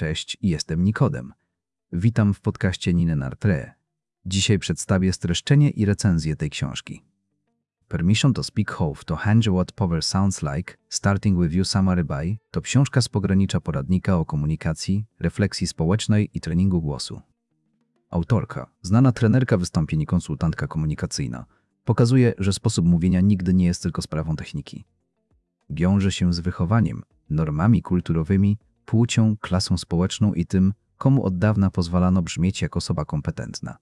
Cześć, jestem Nikodem. Witam w podcaście Nine Nartre. Dzisiaj przedstawię streszczenie i recenzję tej książki. Permission to Speak How to Handle What Power Sounds Like, Starting with You Summary By to książka z pogranicza poradnika o komunikacji, refleksji społecznej i treningu głosu. Autorka, znana trenerka wystąpień i konsultantka komunikacyjna, pokazuje, że sposób mówienia nigdy nie jest tylko sprawą techniki. Wiąże się z wychowaniem, normami kulturowymi, płcią, klasą społeczną i tym, komu od dawna pozwalano brzmieć jak osoba kompetentna.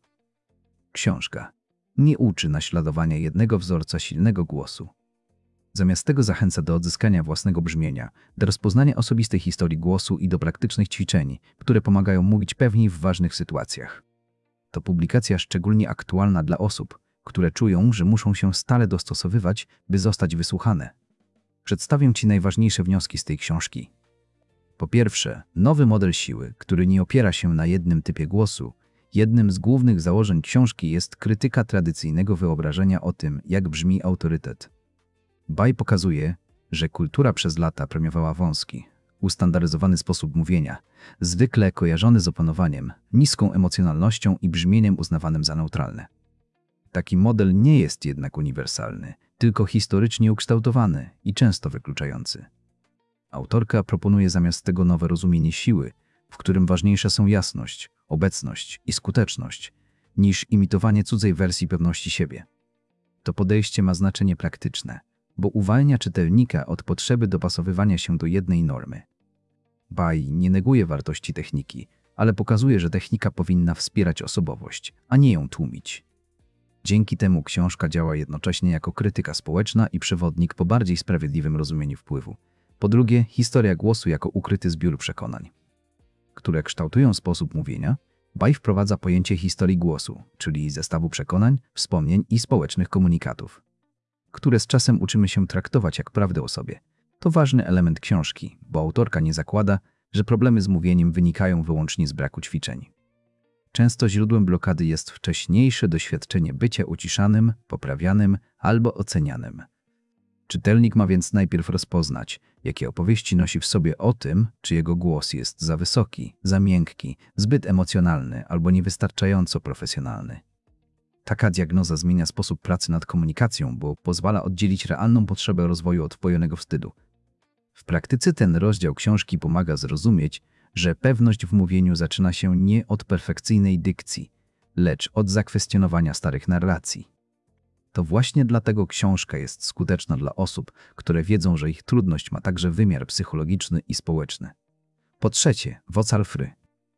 Książka nie uczy naśladowania jednego wzorca silnego głosu. Zamiast tego zachęca do odzyskania własnego brzmienia, do rozpoznania osobistej historii głosu i do praktycznych ćwiczeń, które pomagają mówić pewniej w ważnych sytuacjach. To publikacja szczególnie aktualna dla osób, które czują, że muszą się stale dostosowywać, by zostać wysłuchane. Przedstawię Ci najważniejsze wnioski z tej książki. Po pierwsze, nowy model siły, który nie opiera się na jednym typie głosu. Jednym z głównych założeń książki jest krytyka tradycyjnego wyobrażenia o tym, jak brzmi autorytet. By pokazuje, że kultura przez lata premiowała wąski, ustandaryzowany sposób mówienia, zwykle kojarzony z opanowaniem, niską emocjonalnością i brzmieniem uznawanym za neutralne. Taki model nie jest jednak uniwersalny, tylko historycznie ukształtowany i często wykluczający. Autorka proponuje zamiast tego nowe rozumienie siły, w którym ważniejsze są jasność, obecność i skuteczność, niż imitowanie cudzej wersji pewności siebie. To podejście ma znaczenie praktyczne, bo uwalnia czytelnika od potrzeby dopasowywania się do jednej normy. By nie neguje wartości techniki, ale pokazuje, że technika powinna wspierać osobowość, a nie ją tłumić. Dzięki temu książka działa jednocześnie jako krytyka społeczna i przewodnik po bardziej sprawiedliwym rozumieniu wpływu. Po drugie, historia głosu jako ukryty zbiór przekonań, które kształtują sposób mówienia. By wprowadza pojęcie historii głosu, czyli zestawu przekonań, wspomnień i społecznych komunikatów, które z czasem uczymy się traktować jak prawdę o sobie. To ważny element książki, bo autorka nie zakłada, że problemy z mówieniem wynikają wyłącznie z braku ćwiczeń. Często źródłem blokady jest wcześniejsze doświadczenie bycia uciszanym, poprawianym albo ocenianym. Czytelnik ma więc najpierw rozpoznać, jakie opowieści nosi w sobie o tym, czy jego głos jest za wysoki, za miękki, zbyt emocjonalny albo niewystarczająco profesjonalny. Taka diagnoza zmienia sposób pracy nad komunikacją, bo pozwala oddzielić realną potrzebę rozwoju od wpojonego wstydu. W praktyce ten rozdział książki pomaga zrozumieć, że pewność w mówieniu zaczyna się nie od perfekcyjnej dykcji, lecz od zakwestionowania starych narracji. To właśnie dlatego książka jest skuteczna dla osób, które wiedzą, że ich trudność ma także wymiar psychologiczny i społeczny. Po trzecie, Vocalfry.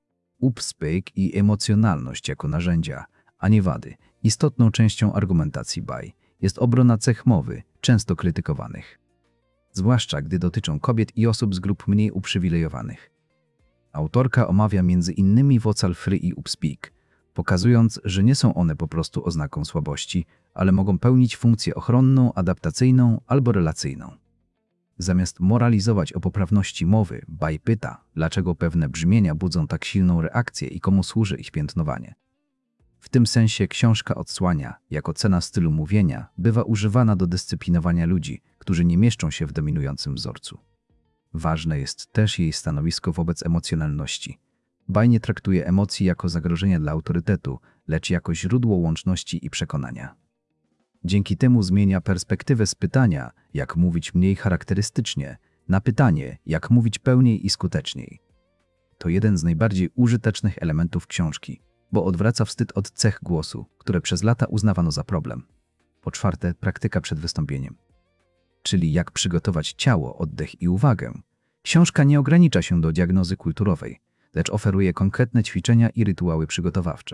Upspeak i emocjonalność jako narzędzia, a nie wady. Istotną częścią argumentacji By jest obrona cech mowy, często krytykowanych, zwłaszcza gdy dotyczą kobiet i osób z grup mniej uprzywilejowanych. Autorka omawia między innymi Vocalfry i Upspeak, pokazując, że nie są one po prostu oznaką słabości, ale mogą pełnić funkcję ochronną, adaptacyjną albo relacyjną. Zamiast moralizować o poprawności mowy, By pyta, dlaczego pewne brzmienia budzą tak silną reakcję i komu służy ich piętnowanie. W tym sensie książka odsłania, jak ocena stylu mówienia bywa używana do dyscyplinowania ludzi, którzy nie mieszczą się w dominującym wzorcu. Ważne jest też jej stanowisko wobec emocjonalności. By nie traktuje emocji jako zagrożenia dla autorytetu, lecz jako źródło łączności i przekonania. Dzięki temu zmienia perspektywę z pytania, jak mówić mniej charakterystycznie, na pytanie, jak mówić pełniej i skuteczniej. To jeden z najbardziej użytecznych elementów książki, bo odwraca wstyd od cech głosu, które przez lata uznawano za problem. Po czwarte, praktyka przed wystąpieniem. Czyli jak przygotować ciało, oddech i uwagę. Książka nie ogranicza się do diagnozy kulturowej, lecz oferuje konkretne ćwiczenia i rytuały przygotowawcze.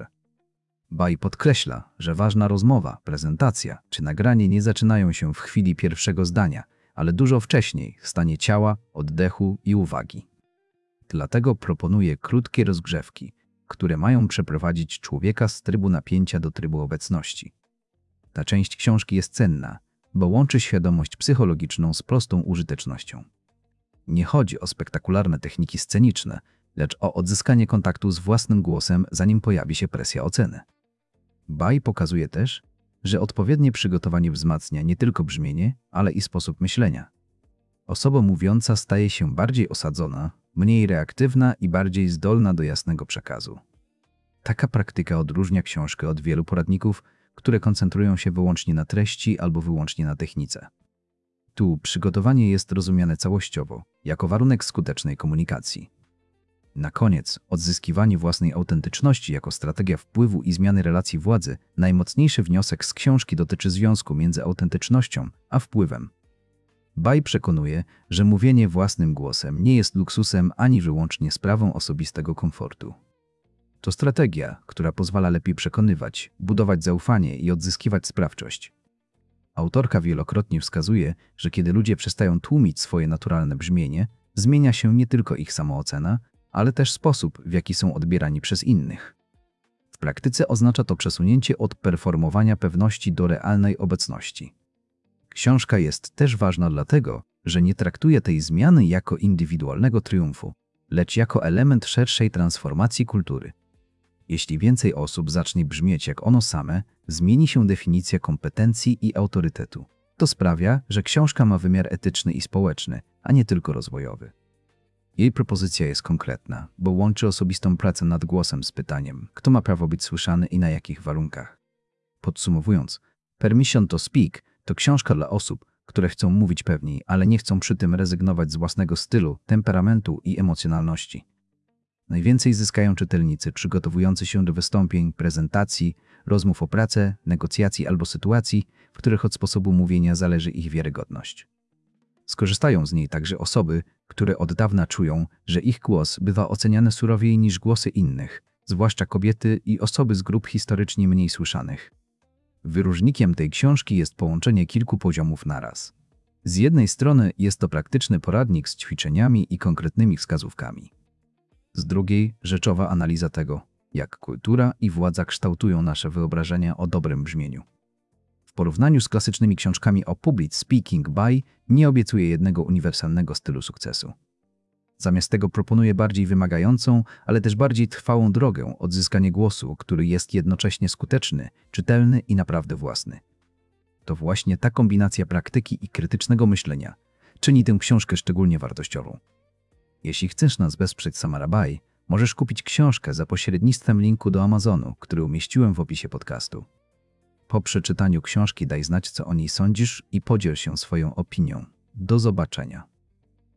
By podkreśla, że ważna rozmowa, prezentacja czy nagranie nie zaczynają się w chwili pierwszego zdania, ale dużo wcześniej, w stanie ciała, oddechu i uwagi. Dlatego proponuje krótkie rozgrzewki, które mają przeprowadzić człowieka z trybu napięcia do trybu obecności. Ta część książki jest cenna, bo łączy świadomość psychologiczną z prostą użytecznością. Nie chodzi o spektakularne techniki sceniczne, lecz o odzyskanie kontaktu z własnym głosem, zanim pojawi się presja oceny. By pokazuje też, że odpowiednie przygotowanie wzmacnia nie tylko brzmienie, ale i sposób myślenia. Osoba mówiąca staje się bardziej osadzona, mniej reaktywna i bardziej zdolna do jasnego przekazu. Taka praktyka odróżnia książkę od wielu poradników, które koncentrują się wyłącznie na treści albo wyłącznie na technice. Tu przygotowanie jest rozumiane całościowo, jako warunek skutecznej komunikacji. Na koniec, odzyskiwanie własnej autentyczności jako strategia wpływu i zmiany relacji władzy. Najmocniejszy wniosek z książki dotyczy związku między autentycznością a wpływem. Bai przekonuje, że mówienie własnym głosem nie jest luksusem ani wyłącznie sprawą osobistego komfortu. To strategia, która pozwala lepiej przekonywać, budować zaufanie i odzyskiwać sprawczość. Autorka wielokrotnie wskazuje, że kiedy ludzie przestają tłumić swoje naturalne brzmienie, zmienia się nie tylko ich samoocena, ale też sposób, w jaki są odbierani przez innych. W praktyce oznacza to przesunięcie od performowania pewności do realnej obecności. Książka jest też ważna dlatego, że nie traktuje tej zmiany jako indywidualnego triumfu, lecz jako element szerszej transformacji kultury. Jeśli więcej osób zacznie brzmieć jak ono same, zmieni się definicja kompetencji i autorytetu. To sprawia, że książka ma wymiar etyczny i społeczny, a nie tylko rozwojowy. Jej propozycja jest konkretna, bo łączy osobistą pracę nad głosem z pytaniem, kto ma prawo być słyszany i na jakich warunkach. Podsumowując, Permission to Speak to książka dla osób, które chcą mówić pewniej, ale nie chcą przy tym rezygnować z własnego stylu, temperamentu i emocjonalności. Najwięcej zyskają czytelnicy przygotowujący się do wystąpień, prezentacji, rozmów o pracę, negocjacji albo sytuacji, w których od sposobu mówienia zależy ich wiarygodność. Skorzystają z niej także osoby, które od dawna czują, że ich głos bywa oceniany surowiej niż głosy innych, zwłaszcza kobiety i osoby z grup historycznie mniej słyszanych. Wyróżnikiem tej książki jest połączenie kilku poziomów naraz. Z jednej strony jest to praktyczny poradnik z ćwiczeniami i konkretnymi wskazówkami. Z drugiej rzeczowa analiza tego, jak kultura i władza kształtują nasze wyobrażenia o dobrym brzmieniu. W porównaniu z klasycznymi książkami o public speaking, Bai nie obiecuje jednego uniwersalnego stylu sukcesu. Zamiast tego proponuje bardziej wymagającą, ale też bardziej trwałą drogę odzyskania głosu, który jest jednocześnie skuteczny, czytelny i naprawdę własny. To właśnie ta kombinacja praktyki i krytycznego myślenia czyni tę książkę szczególnie wartościową. Jeśli chcesz nas wesprzeć Samara Bai, możesz kupić książkę za pośrednictwem linku do Amazonu, który umieściłem w opisie podcastu. Po przeczytaniu książki daj znać, co o niej sądzisz i podziel się swoją opinią. Do zobaczenia.